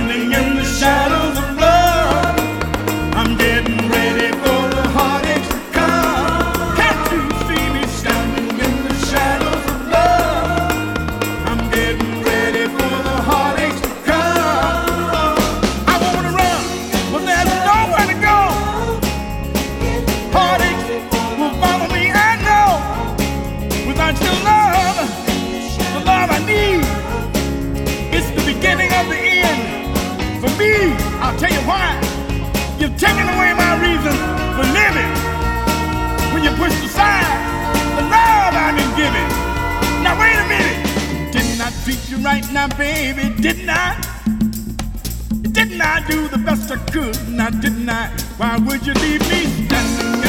standing in the shadows of love. I'm getting ready for the heartaches to come. Can't you see me standing in the shadows of love? I'm getting ready for the heartaches to come. I wanna run, but there's nowhere to go. Heartaches will follow me, I know. Without your love, the love I need, it's the beginning of the end. For me, I'll tell you why. You've taken away my reason for living. When you pushed aside the love I've been giving. Now wait a minute. Didn't I treat you right now, baby? Didn't I? Didn't I do the best I could? Now didn't I? Why would you leave me standing